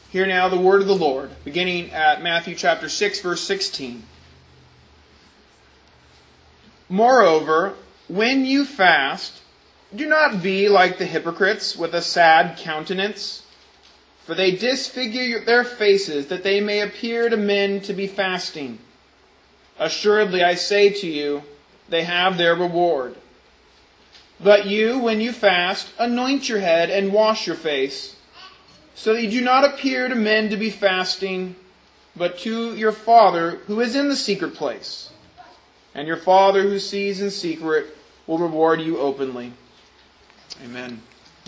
Hear now the word of the Lord, beginning at Matthew chapter 6, verse 16. Moreover, when you fast, do not be like the hypocrites with a sad countenance, for they disfigure their faces, that they may appear to men to be fasting. Assuredly, I say to you, they have their reward. But you, when you fast, anoint your head and wash your face, so that you do not appear to men to be fasting, but to your Father who is in the secret place. And your Father who sees in secret will reward you openly. Amen.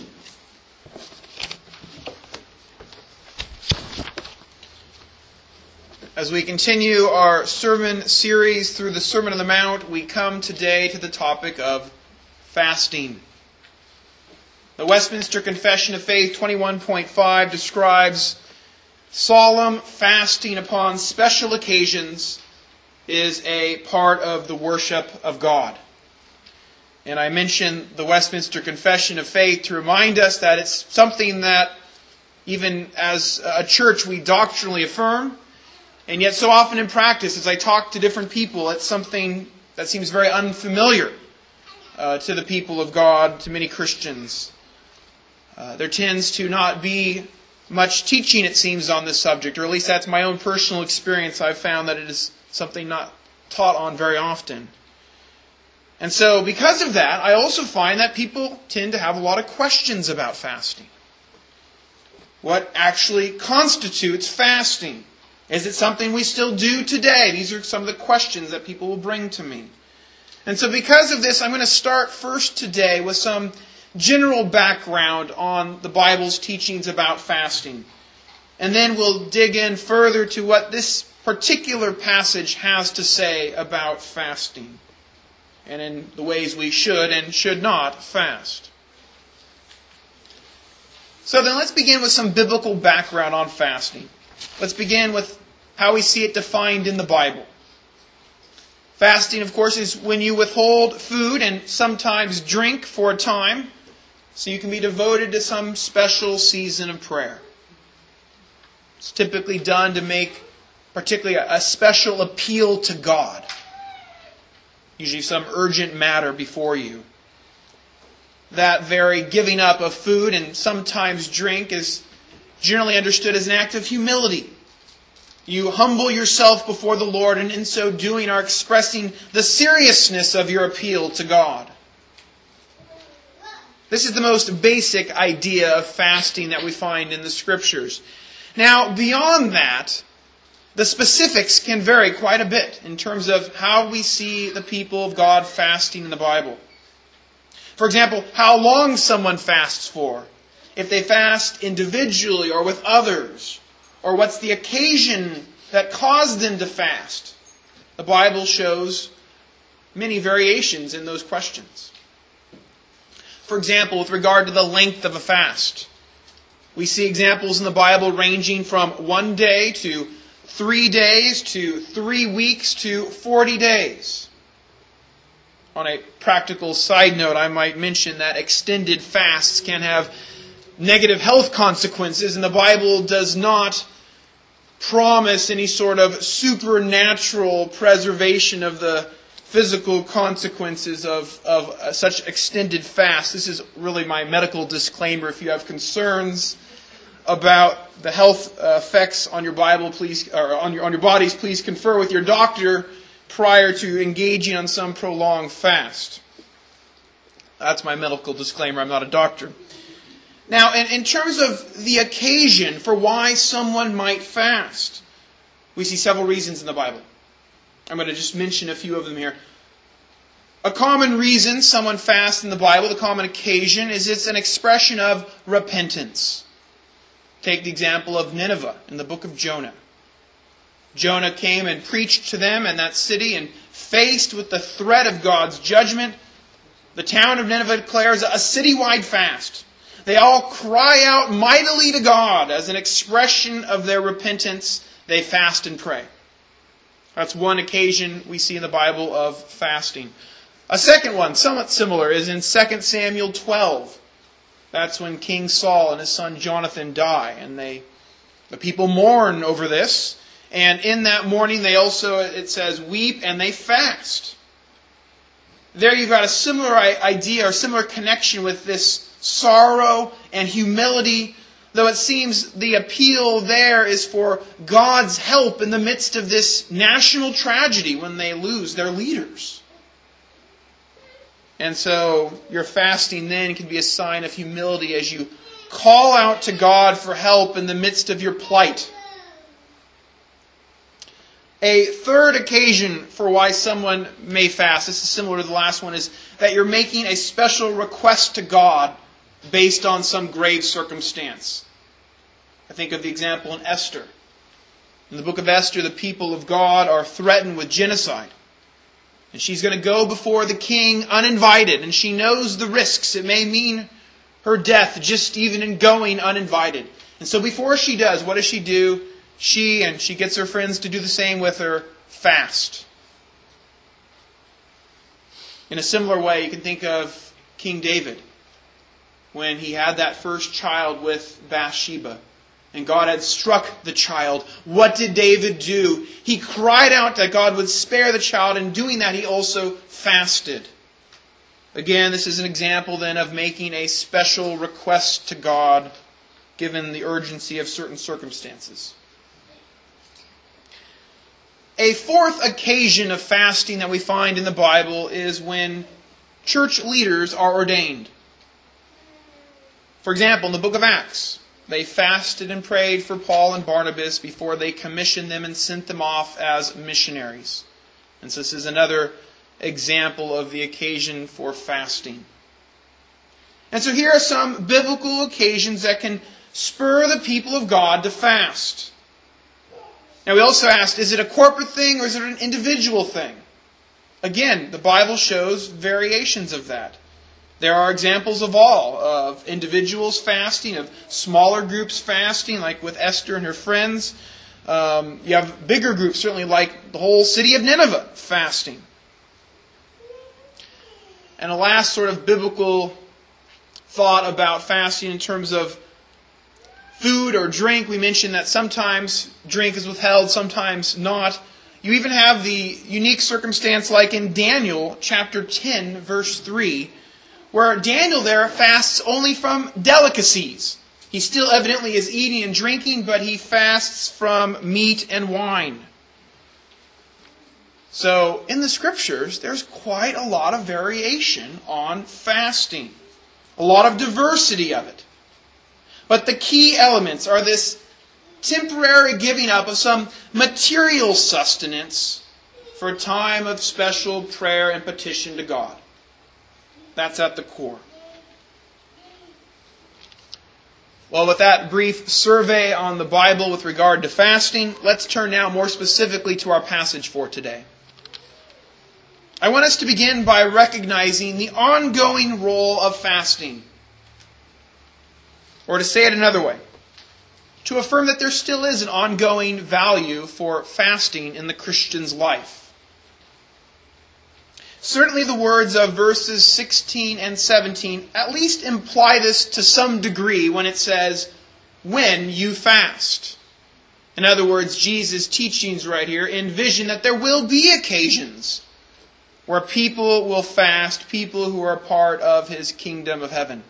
As we continue our sermon series through the Sermon on the Mount, we come today to the topic of fasting. The Westminster Confession of Faith 21.5 describes solemn fasting upon special occasions is a part of the worship of God. And I mention the Westminster Confession of Faith to remind us that it's something that even as a church we doctrinally affirm, and yet so often in practice as I talk to different people, it's something that seems very unfamiliar to the people of God, to many Christians. There tends to not be much teaching, it seems, on this subject, or at least that's my own personal experience. I've found that it is something not taught on very often. And so, because of that, I also find that people tend to have a lot of questions about fasting. What actually constitutes fasting? Is it something we still do today? These are some of the questions that people will bring to me. And so because of this, I'm going to start first today with some general background on the Bible's teachings about fasting. And then we'll dig in further to what this particular passage has to say about fasting, and in the ways we should and should not fast. So then let's begin with some biblical background on fasting. Let's begin with how we see it defined in the Bible. Fasting, of course, is when you withhold food and sometimes drink for a time, so you can be devoted to some special season of prayer. It's typically done to make particularly a special appeal to God. Usually some urgent matter before you. That very giving up of food and sometimes drink is generally understood as an act of humility. You humble yourself before the Lord, and in so doing are expressing the seriousness of your appeal to God. This is the most basic idea of fasting that we find in the Scriptures. Now, beyond that, the specifics can vary quite a bit in terms of how we see the people of God fasting in the Bible. For example, how long someone fasts for, if they fast individually or with others, or what's the occasion that caused them to fast. The Bible shows many variations in those questions. For example, with regard to the length of a fast, we see examples in the Bible ranging from 1 day to 3 days to 3 weeks to 40 days. On a practical side note, I might mention that extended fasts can have negative health consequences, and the Bible does not promise any sort of supernatural preservation of the physical consequences of such extended fast. This is really my medical disclaimer. If you have concerns about the health effects on your Bible, please, or on your bodies, please confer with your doctor prior to engaging on some prolonged fast. That's my medical disclaimer. I'm not a doctor. Now, in terms of the occasion for why someone might fast, we see several reasons in the Bible. I'm going to just mention a few of them here. A common reason someone fasts in the Bible, the common occasion, is it's an expression of repentance. Take the example of Nineveh in the book of Jonah. Jonah came and preached to them in that city, and faced with the threat of God's judgment, the town of Nineveh declares a citywide fast. They all cry out mightily to God as an expression of their repentance. They fast and pray. That's one occasion we see in the Bible of fasting. A second one, somewhat similar, is in 2 Samuel 12. That's when King Saul and his son Jonathan die, and they The people mourn over this. And in that mourning, they also, it says, weep and they fast. There you've got a similar idea or similar connection with this sorrow and humility, though it seems the appeal there is for God's help in the midst of this national tragedy when they lose their leaders. And so your fasting then can be a sign of humility as you call out to God for help in the midst of your plight. A third occasion for why someone may fast, this is similar to the last one, is that you're making a special request to God based on some grave circumstance. I think of the example in Esther. In the book of Esther, the people of God are threatened with genocide. And she's going to go before the king uninvited, and she knows the risks. It may mean her death just even in going uninvited. And so before she does, what does she do? She gets her friends to do the same with her, fast. In a similar way, you can think of King David when he had that first child with Bathsheba. And God had struck the child. What did David do? He cried out that God would spare the child. And doing that, he also fasted. Again, this is an example then of making a special request to God given the urgency of certain circumstances. A fourth occasion of fasting that we find in the Bible is when church leaders are ordained. For example, in the book of Acts, they fasted and prayed for Paul and Barnabas before they commissioned them and sent them off as missionaries. And so this is another example of the occasion for fasting. And so here are some biblical occasions that can spur the people of God to fast. Now we also asked, is it a corporate thing or is it an individual thing? Again, the Bible shows variations of that. There are examples of all, of individuals fasting, of smaller groups fasting, like with Esther and her friends. You have bigger groups, certainly like the whole city of Nineveh fasting. And a last sort of biblical thought about fasting in terms of food or drink. We mentioned that sometimes drink is withheld, sometimes not. You even have the unique circumstance like in Daniel chapter 10, verse 3, where Daniel there fasts only from delicacies. He still evidently is eating and drinking, but he fasts from meat and wine. So, in the Scriptures, there's quite a lot of variation on fasting. A lot of diversity of it. But the key elements are this temporary giving up of some material sustenance for a time of special prayer and petition to God. That's at the core. Well, with that brief survey on the Bible with regard to fasting, let's turn now more specifically to our passage for today. I want us to begin by recognizing the ongoing role of fasting. Or to say it another way, to affirm that there still is an ongoing value for fasting in the Christian's life. Certainly the words of verses 16 and 17 at least imply this to some degree when it says, when you fast. In other words, Jesus' teachings right here envision that there will be occasions where people will fast, people who are part of His kingdom of heaven.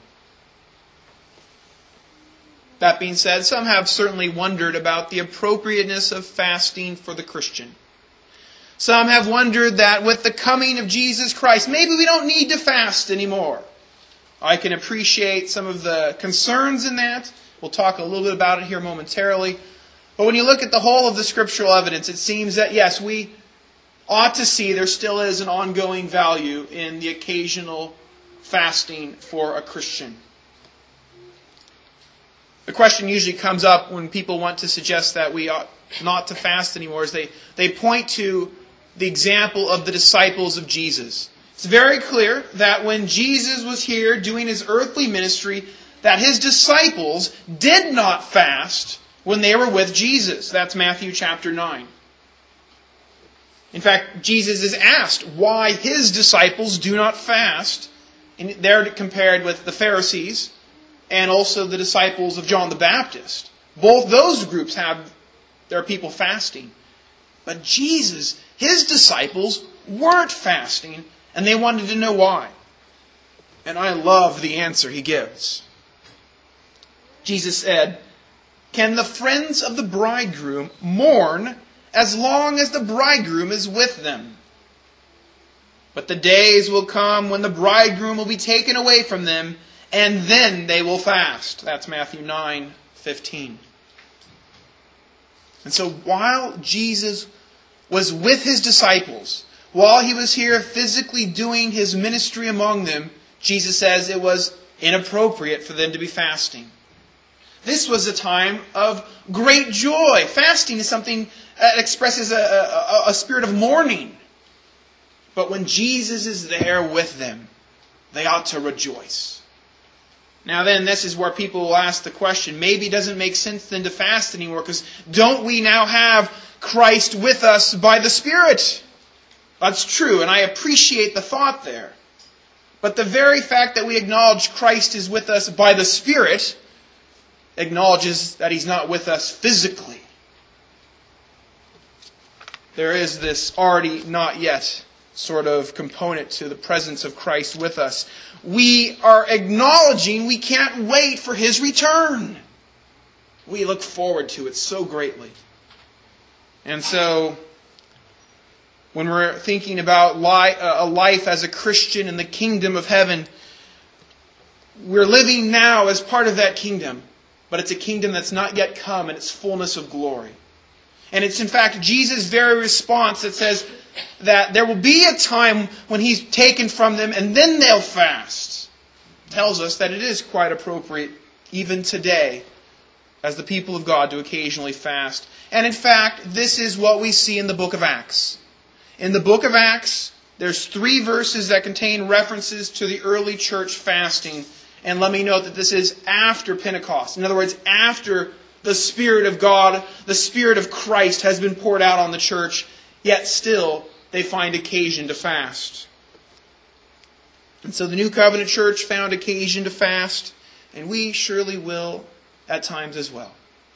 That being said, some have certainly wondered about the appropriateness of fasting for the Christian. Some have wondered that with the coming of Jesus Christ, maybe we don't need to fast anymore. I can appreciate some of the concerns in that. We'll talk a little bit about it here momentarily. But when you look at the whole of the scriptural evidence, it seems that yes, we ought to see there still is an ongoing value in the occasional fasting for a Christian. The question usually comes up when people want to suggest that we ought not to fast anymore is they point to the example of the disciples of Jesus. It's very clear that when Jesus was here doing His earthly ministry, that His disciples did not fast when they were with Jesus. That's Matthew chapter 9. In fact, Jesus is asked why His disciples do not fast. And they're compared with the Pharisees and also the disciples of John the Baptist. Both those groups have their people fasting. But Jesus, his disciples, weren't fasting, and they wanted to know why. And I love the answer he gives. Jesus said, "Can the friends of the bridegroom mourn as long as the bridegroom is with them? But the days will come when the bridegroom will be taken away from them, and then they will fast." That's Matthew 9:15. And so while Jesus was with his disciples, while he was here physically doing his ministry among them, Jesus says it was inappropriate for them to be fasting. This was a time of great joy. Fasting is something that expresses a spirit of mourning. But when Jesus is there with them, they ought to rejoice. Now then, this is where people will ask the question, maybe it doesn't make sense then to fast anymore, because don't we now have Christ with us by the Spirit? That's true, and I appreciate the thought there. But the very fact that we acknowledge Christ is with us by the Spirit acknowledges that He's not with us physically. There is this already not yet sort of component to the presence of Christ with us. We are acknowledging we can't wait for His return. We look forward to it so greatly. And so, when we're thinking about a life as a Christian in the kingdom of heaven, we're living now as part of that kingdom. But it's a kingdom that's not yet come in its fullness of glory. And it's in fact Jesus' very response that says that there will be a time when He's taken from them and then they'll fast. Tells us that it is quite appropriate even today as the people of God to occasionally fast. And in fact, this is what we see in the book of Acts. In the book of Acts, there's 3 verses that contain references to the early church fasting. And let me note that this is after Pentecost. In other words, after the Spirit of God, the Spirit of Christ has been poured out on the church, yet still they find occasion to fast. And so the New Covenant Church found occasion to fast, and we surely will at times as well.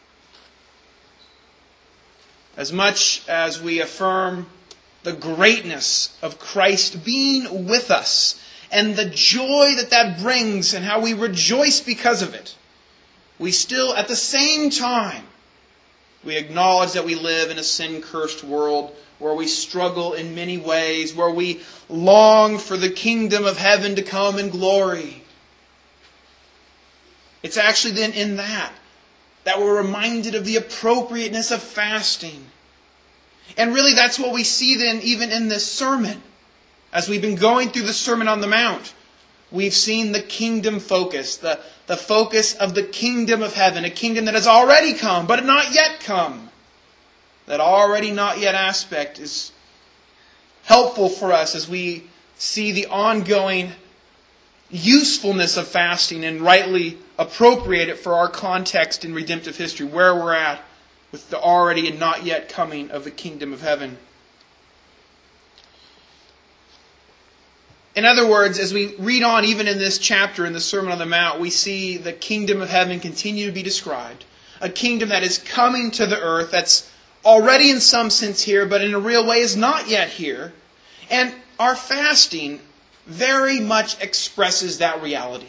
As much as we affirm the greatness of Christ being with us, and the joy that that brings, and how we rejoice because of it, we still, at the same time, we acknowledge that we live in a sin-cursed world where we struggle in many ways, where we long for the kingdom of heaven to come in glory. It's actually then in that we're reminded of the appropriateness of fasting. And really that's what we see then even in this sermon. As we've been going through the Sermon on the Mount, we've seen the kingdom focus, the focus of the kingdom of heaven, a kingdom that has already come, but not yet come. That already not yet aspect is helpful for us as we see the ongoing usefulness of fasting and rightly appropriate it for our context in redemptive history, where we're at with the already and not yet coming of the kingdom of heaven. In other words, as we read on even in this chapter in the Sermon on the Mount, we see the kingdom of heaven continue to be described. A kingdom that is coming to the earth, that's already in some sense here, but in a real way is not yet here. And our fasting very much expresses that reality.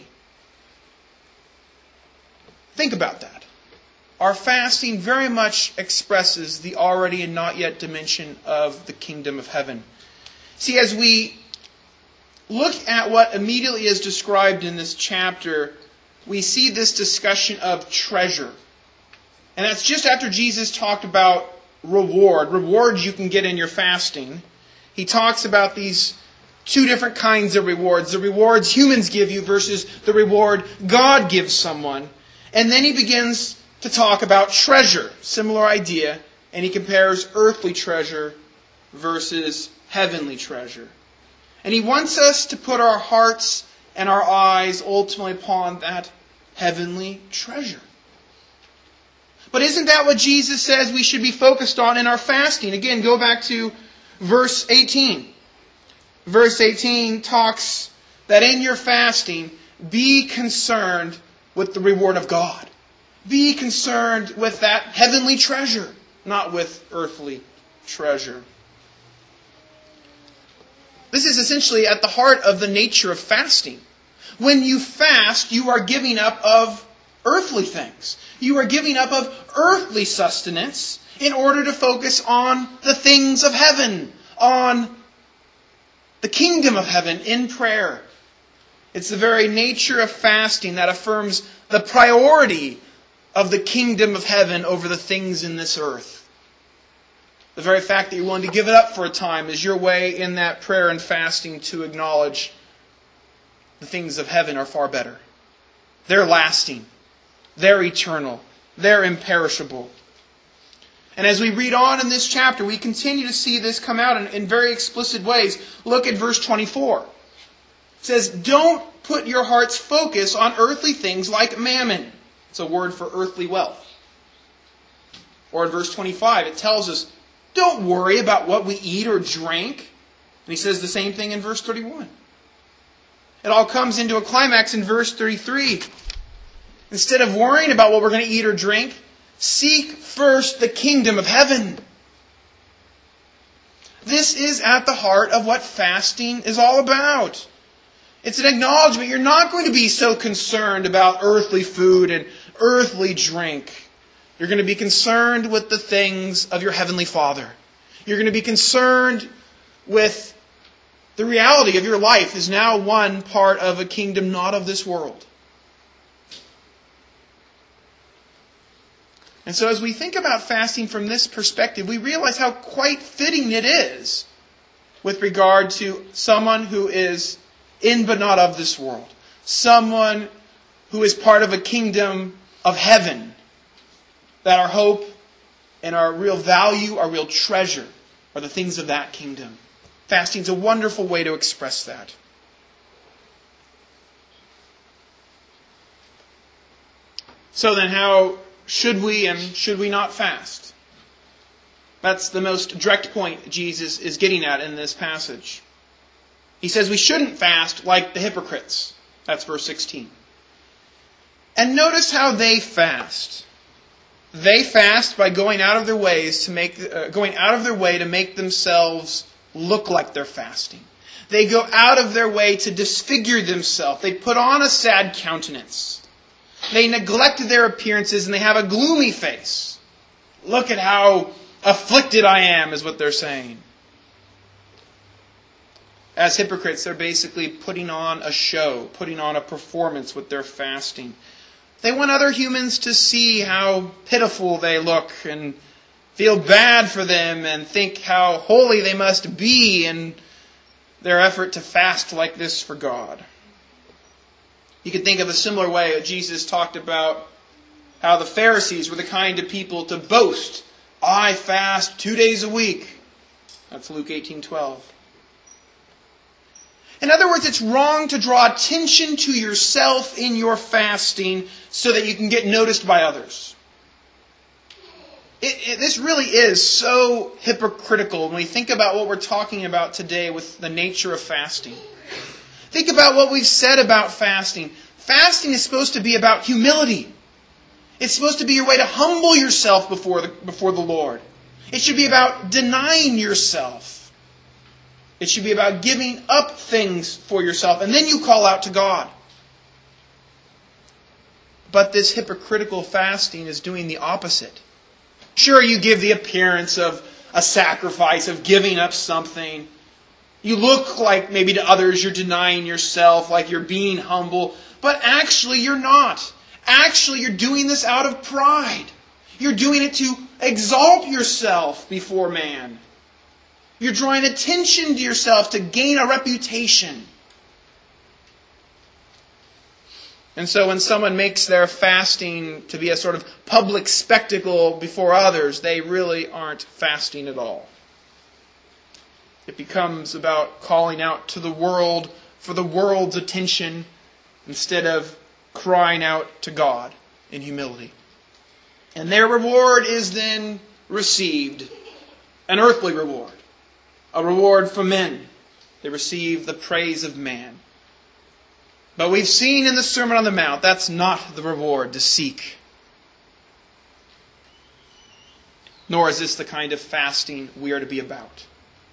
Think about that. Our fasting very much expresses the already and not yet dimension of the kingdom of heaven. See, as we look at what immediately is described in this chapter, we see this discussion of treasure. And that's just after Jesus talked about rewards you can get in your fasting. He talks about these 2 different kinds of rewards. The rewards humans give you versus the reward God gives someone. And then he begins to talk about treasure. Similar idea. And he compares earthly treasure versus heavenly treasure. And he wants us to put our hearts and our eyes ultimately upon that heavenly treasure. But isn't that what Jesus says we should be focused on in our fasting? Again, go back to verse 18. Verse 18 talks that in your fasting, be concerned with the reward of God. Be concerned with that heavenly treasure, not with earthly treasure. This is essentially at the heart of the nature of fasting. When you fast, you are giving up of earthly things. You are giving up of earthly sustenance in order to focus on the things of heaven, on the kingdom of heaven in prayer. It's the very nature of fasting that affirms the priority of the kingdom of heaven over the things in this earth. The very fact that you're willing to give it up for a time is your way in that prayer and fasting to acknowledge the things of heaven are far better. They're lasting. They're eternal. They're imperishable. And as we read on in this chapter, we continue to see this come out in very explicit ways. Look at verse 24. It says, don't put your heart's focus on earthly things like mammon. It's a word for earthly wealth. Or in verse 25, it tells us, don't worry about what we eat or drink. And he says the same thing in verse 31. It all comes into a climax in verse 33. Instead of worrying about what we're going to eat or drink, seek first the kingdom of heaven. This is at the heart of what fasting is all about. It's an acknowledgement you're not going to be so concerned about earthly food and earthly drink. You're going to be concerned with the things of your heavenly Father. You're going to be concerned with the reality of your life is now one part of a kingdom not of this world. And so as we think about fasting from this perspective, we realize how quite fitting it is with regard to someone who is in but not of this world. Someone who is part of a kingdom of heaven. That our hope and our real value, our real treasure, are the things of that kingdom. Fasting is a wonderful way to express that. So then how should we and should we not fast? That's the most direct point Jesus is getting at in this passage. He says we shouldn't fast like the hypocrites. That's verse 16. And notice how they fast. They fast by going out of their ways to make themselves look like they're fasting. They go out of their way to disfigure themselves. They put on a sad countenance. They neglect their appearances and they have a gloomy face. Look at how afflicted I am, is what they're saying. As hypocrites, they're basically putting on a show, putting on a performance with their fasting. They want other humans to see how pitiful they look and feel bad for them and think how holy they must be in their effort to fast like this for God. You can think of a similar way that Jesus talked about how the Pharisees were the kind of people to boast. I fast 2 days a week. That's Luke 18:12. In other words, it's wrong to draw attention to yourself in your fasting so that you can get noticed by others. This really is so hypocritical when we think about what we're talking about today with the nature of fasting. Think about what we've said about fasting. Fasting is supposed to be about humility. It's supposed to be your way to humble yourself before the Lord. It should be about denying yourself. It should be about giving up things for yourself, and then you call out to God. But this hypocritical fasting is doing the opposite. Sure, you give the appearance of a sacrifice, of giving up something. You look like maybe to others you're denying yourself, like you're being humble, but actually you're not. Actually, you're doing this out of pride. You're doing it to exalt yourself before man. You're drawing attention to yourself to gain a reputation. And so when someone makes their fasting to be a sort of public spectacle before others, they really aren't fasting at all. It becomes about calling out to the world for the world's attention instead of crying out to God in humility. And their reward is then received, an earthly reward. A reward from men. They receive the praise of man. But we've seen in the Sermon on the Mount, that's not the reward to seek. Nor is this the kind of fasting we are to be about.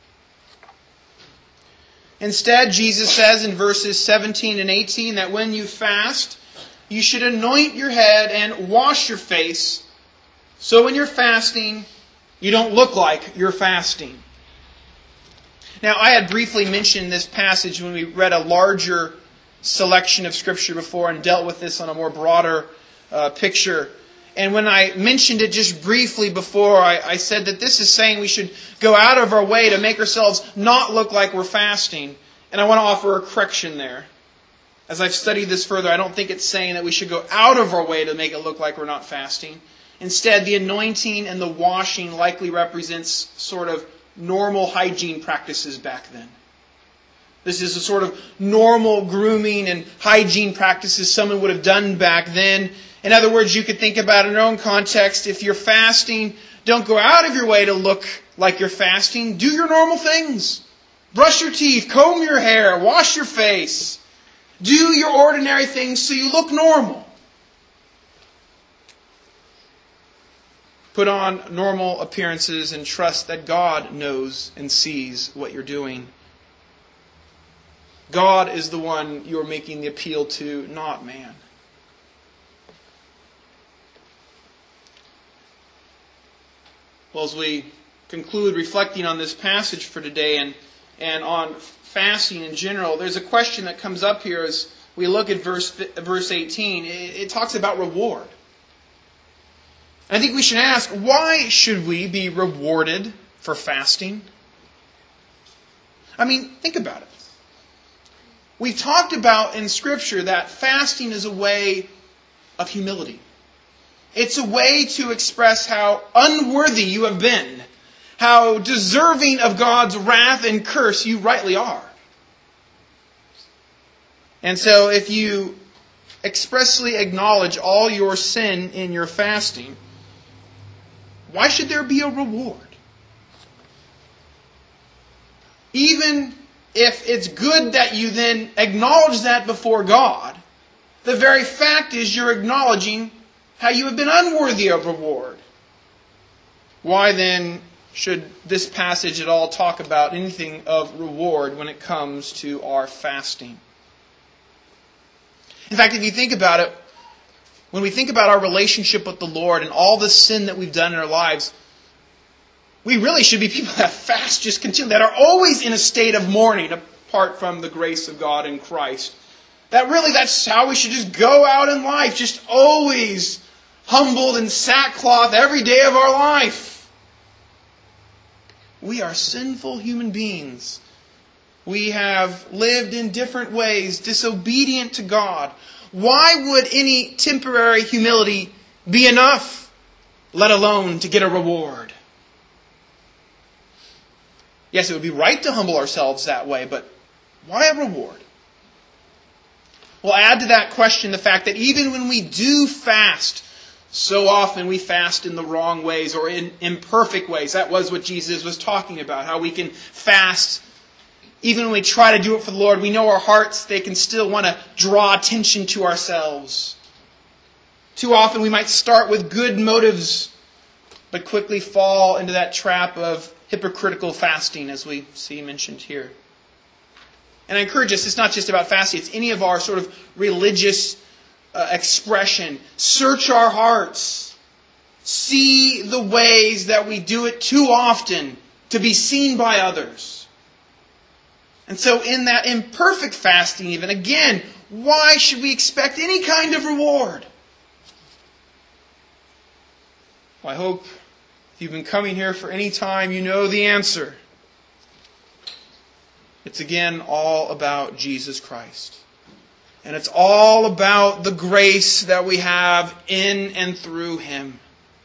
Instead, Jesus says in verses 17 and 18 that when you fast, you should anoint your head and wash your face, so when you're fasting, you don't look like you're fasting. Now, I had briefly mentioned this passage when we read a larger selection of Scripture before and dealt with this on a more broader picture. And when I mentioned it just briefly before, I said that this is saying we should go out of our way to make ourselves not look like we're fasting. And I want to offer a correction there. As I've studied this further, I don't think it's saying that we should go out of our way to make it look like we're not fasting. Instead, the anointing and the washing likely represents sort of normal hygiene practices back then. This is a sort of normal grooming and hygiene practices someone would have done back then. In other words, you could think about it in your own context. If you're fasting, don't go out of your way to look like you're fasting. Do your normal things. Brush your teeth, comb your hair, wash your face. Do your ordinary things so you look normal. Put on normal appearances and trust that God knows and sees what you're doing. God is the one you're making the appeal to, not man. Well, as we conclude reflecting on this passage for today and on fasting in general, there's a question that comes up here as we look at verse 18. It talks about reward. I think we should ask, why should we be rewarded for fasting? I mean, think about it. We've talked about in Scripture that fasting is a way of humility. It's a way to express how unworthy you have been, how deserving of God's wrath and curse you rightly are. And so if you expressly acknowledge all your sin in your fasting, why should there be a reward? Even if it's good that you then acknowledge that before God, the very fact is you're acknowledging how you have been unworthy of reward. Why then should this passage at all talk about anything of reward when it comes to our fasting? In fact, if you think about it, when we think about our relationship with the Lord and all the sin that we've done in our lives, we really should be people that fast just continually, that are always in a state of mourning apart from the grace of God in Christ. That's how we should just go out in life, just always humbled in sackcloth every day of our life. We are sinful human beings. We have lived in different ways, disobedient to God. Why would any temporary humility be enough, let alone to get a reward? Yes, it would be right to humble ourselves that way, but why a reward? We'll add to that question the fact that even when we do fast, so often we fast in the wrong ways or in imperfect ways. That was what Jesus was talking about, how we can fast. Even when we try to do it for the Lord, we know our hearts, they can still want to draw attention to ourselves. Too often we might start with good motives, but quickly fall into that trap of hypocritical fasting, as we see mentioned here. And I encourage us, it's not just about fasting, it's any of our sort of religious expression. Search our hearts. See the ways that we do it too often to be seen by others. And so in that imperfect fasting even, again, why should we expect any kind of reward? Well, I hope if you've been coming here for any time, you know the answer. It's again all about Jesus Christ. And it's all about the grace that we have in and through Him.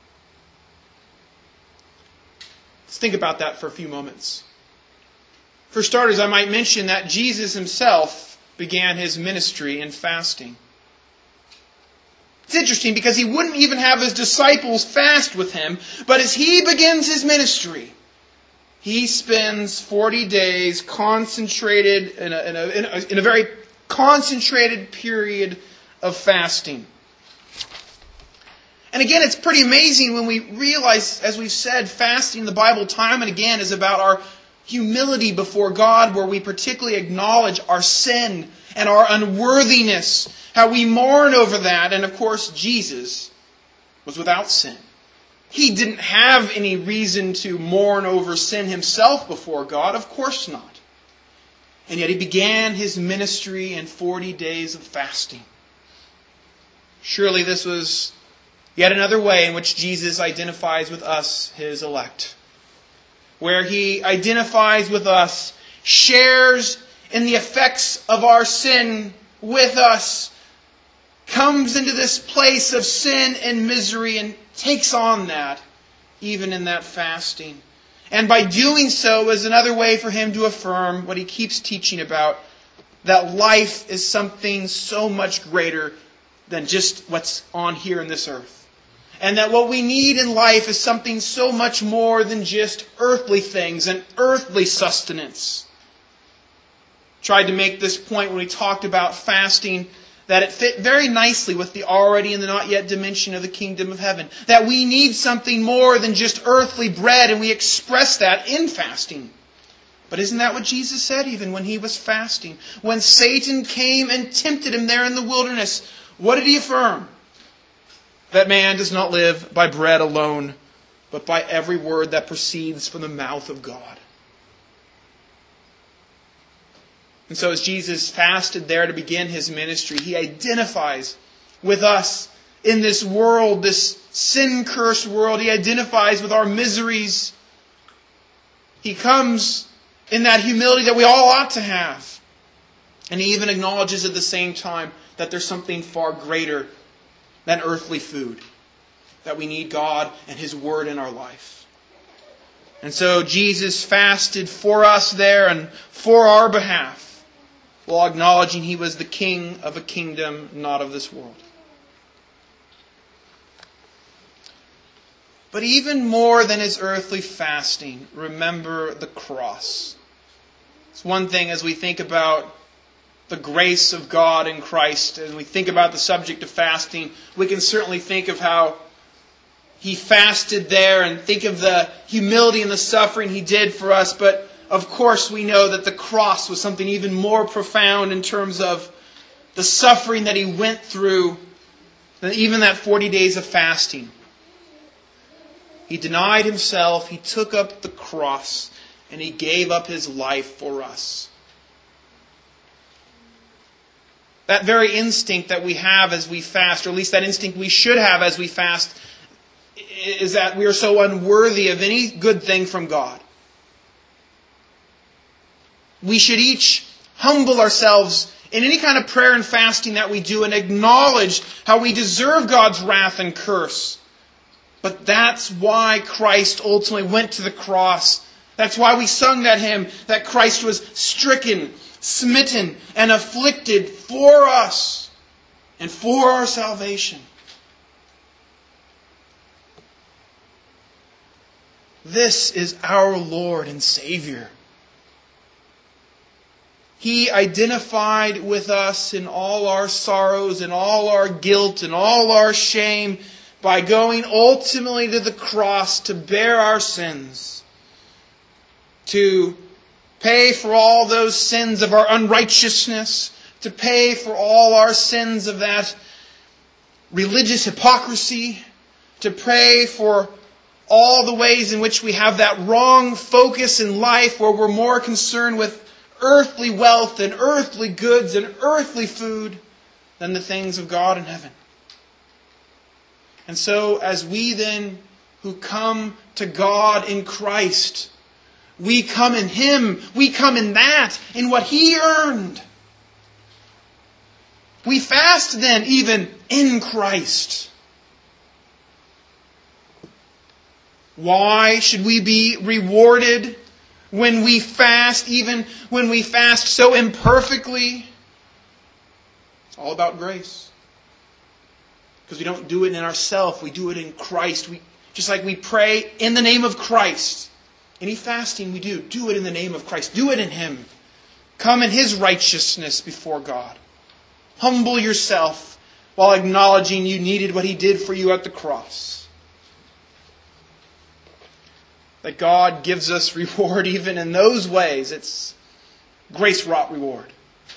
Let's think about that for a few moments. For starters, I might mention that Jesus Himself began His ministry in fasting. It's interesting because He wouldn't even have His disciples fast with Him, but as He begins His ministry, He spends 40 days concentrated in a very concentrated period of fasting. And again, it's pretty amazing when we realize, as we've said, fasting in the Bible time and again is about our humility before God, where we particularly acknowledge our sin and our unworthiness, how we mourn over that. And of course, Jesus was without sin. He didn't have any reason to mourn over sin himself before God. Of course not. And yet he began his ministry in 40 days of fasting. Surely this was yet another way in which Jesus identifies with us, his elect. Where he identifies with us, shares in the effects of our sin with us, comes into this place of sin and misery and takes on that, even in that fasting. And by doing so is another way for him to affirm what he keeps teaching about, that life is something so much greater than just what's on here in this earth. And that what we need in life is something so much more than just earthly things and earthly sustenance. Tried to make this point when we talked about fasting, that it fit very nicely with the already and the not yet dimension of the kingdom of heaven. That we need something more than just earthly bread, and we express that in fasting. But isn't that what Jesus said even when he was fasting? When Satan came and tempted him there in the wilderness, what did he affirm? That man does not live by bread alone, but by every word that proceeds from the mouth of God. And so as Jesus fasted there to begin his ministry, he identifies with us in this world, this sin-cursed world. He identifies with our miseries. He comes in that humility that we all ought to have. And he even acknowledges at the same time that there's something far greater than earthly food. That we need God and his word in our life. And so Jesus fasted for us there and for our behalf, while acknowledging he was the king of a kingdom not of this world. But even more than his earthly fasting, remember the cross. It's one thing as we think about the grace of God in Christ, as we think about the subject of fasting, we can certainly think of how he fasted there and think of the humility and the suffering he did for us. But of course we know that the cross was something even more profound in terms of the suffering that he went through than even that 40 days of fasting. He denied himself, he took up the cross, and he gave up his life for us. That very instinct that we have as we fast, or at least that instinct we should have as we fast, is that we are so unworthy of any good thing from God. We should each humble ourselves in any kind of prayer and fasting that we do and acknowledge how we deserve God's wrath and curse. But that's why Christ ultimately went to the cross. That's why we sung that hymn, that Christ was stricken, smitten, and afflicted for us and for our salvation. This is our Lord and Savior. He identified with us in all our sorrows and all our guilt and all our shame by going ultimately to the cross to bear our sins, to pay for all those sins of our unrighteousness, to pay for all our sins of that religious hypocrisy, to pay for all the ways in which we have that wrong focus in life where we're more concerned with earthly wealth and earthly goods and earthly food than the things of God in heaven. And so as we then who come to God in Christ, we come in Him, we come in that, in what He earned. We fast then even in Christ. Why should we be rewarded when we fast, even when we fast so imperfectly? It's all about grace. Because we don't do it in ourselves, we do it in Christ. Just like we pray in the name of Christ. Any fasting we do it in the name of Christ. Do it in Him. Come in His righteousness before God. Humble yourself. while acknowledging you needed what He did for you at the cross. That God gives us reward even in those ways. It's grace-wrought reward.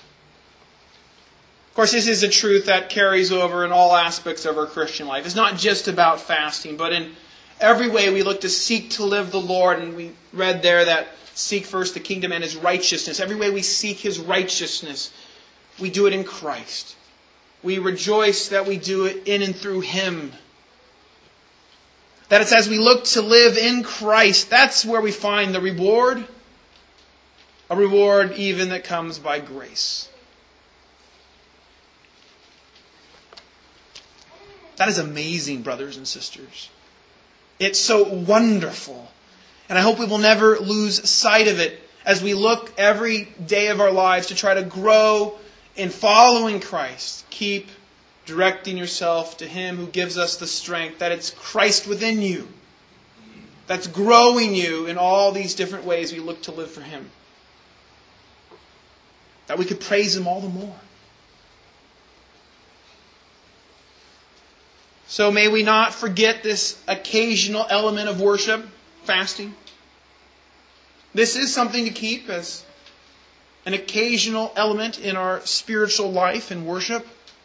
Of course, this is a truth that carries over in all aspects of our Christian life. It's not just about fasting, but in every way we look to seek to live the Lord. And we read there that seek first the kingdom and His righteousness. Every way we seek His righteousness, we do it in Christ. We rejoice that we do it in and through Him. That it's as we look to live in Christ, that's where we find the reward. A reward even that comes by grace. That is amazing, brothers and sisters. It's so wonderful. And I hope we will never lose sight of it as we look every day of our lives to try to grow in following Christ. Keep directing yourself to Him who gives us the strength. That it's Christ within you that's growing you in all these different ways we look to live for Him. That we could praise Him all the more. So may we not forget this occasional element of worship, fasting. This is something to keep as an occasional element in our spiritual life and worship.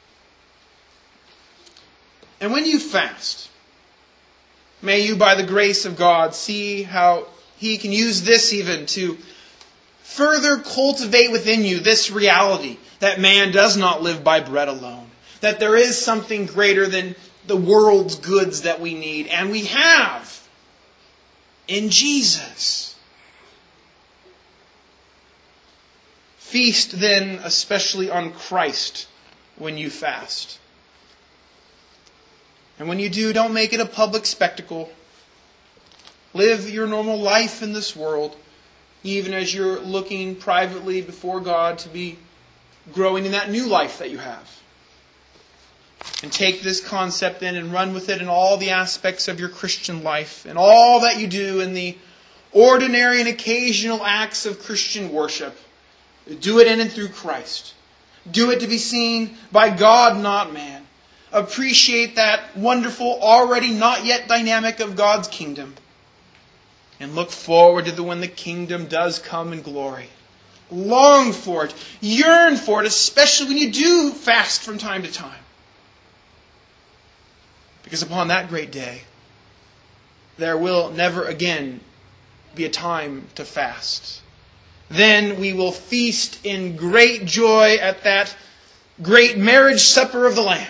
And when you fast, may you, by the grace of God, see how He can use this even to further cultivate within you this reality that man does not live by bread alone. That there is something greater than the world's goods that we need. And we have in Jesus. Feast then especially on Christ when you fast. And when you do, don't make it a public spectacle. Live your normal life in this world, even as you're looking privately before God to be growing in that new life that you have. And take this concept then and run with it in all the aspects of your Christian life and all that you do in the ordinary and occasional acts of Christian worship. Do it in and through Christ. Do it to be seen by God, not man. Appreciate that wonderful, already not yet dynamic of God's kingdom. And look forward to when the kingdom does come in glory. Long for it. Yearn for it, especially when you do fast from time to time. Because upon that great day, there will never again be a time to fast. Then we will feast in great joy at that great marriage supper of the Lamb.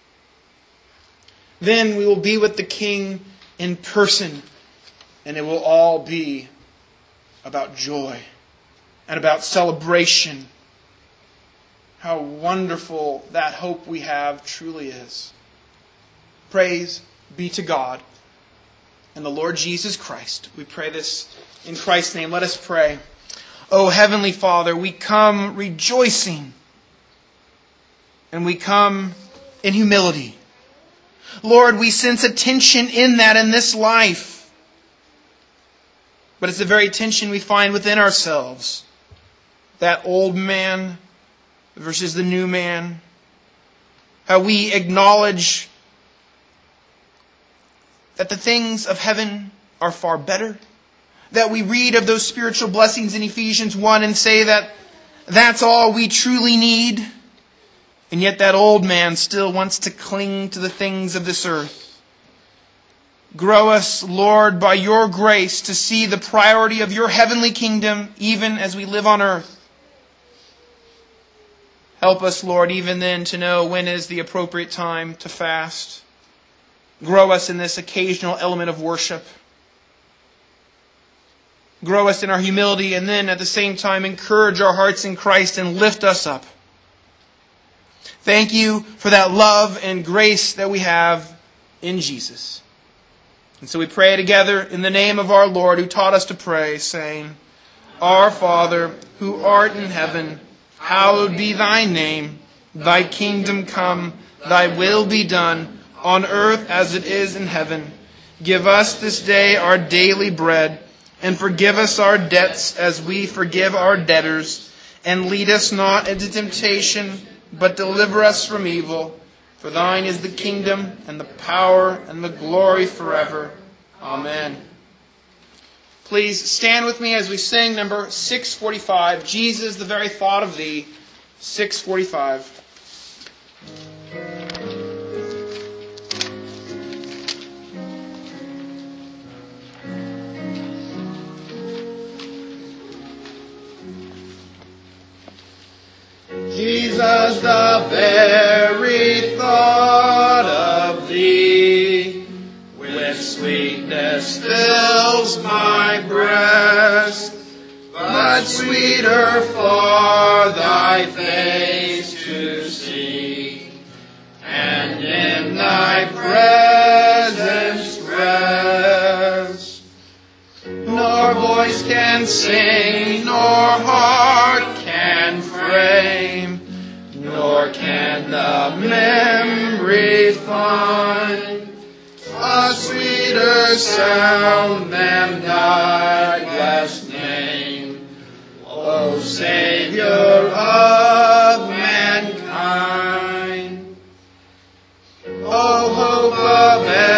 Then we will be with the King in person, and it will all be about joy and about celebration. How wonderful that hope we have truly is. Praise be to God and the Lord Jesus Christ. We pray this in Christ's name. Let us pray. O Heavenly Father, we come rejoicing and we come in humility. Lord, we sense a tension in that in this life. But it's the very tension we find within ourselves. That old man versus the new man. How we acknowledge that the things of heaven are far better. That we read of those spiritual blessings in Ephesians 1 and say that that's all we truly need. And yet that old man still wants to cling to the things of this earth. Grow us, Lord, by your grace to see the priority of your heavenly kingdom even as we live on earth. Help us, Lord, even then to know when is the appropriate time to fast. Grow us in this occasional element of worship. Grow us in our humility and then at the same time encourage our hearts in Christ and lift us up. Thank you for that love and grace that we have in Jesus. And so we pray together in the name of our Lord who taught us to pray, saying, Our Father, who art in heaven, hallowed be thy name. Thy kingdom come, thy will be done, on earth as it is in heaven. Give us this day our daily bread, and forgive us our debts as we forgive our debtors. And lead us not into temptation, but deliver us from evil. For thine is the kingdom, and the power, and the glory forever. Amen. Please stand with me as we sing number 645, Jesus, the very thought of thee, 645. Jesus, the very thought of thee, with sweetness fills my breast, but sweeter for thy face to see, and in thy presence rest. Nor voice can sing, nor heart can frame, nor can the memory find a sweeter sound than thy blessed name, O Savior of mankind. O hope of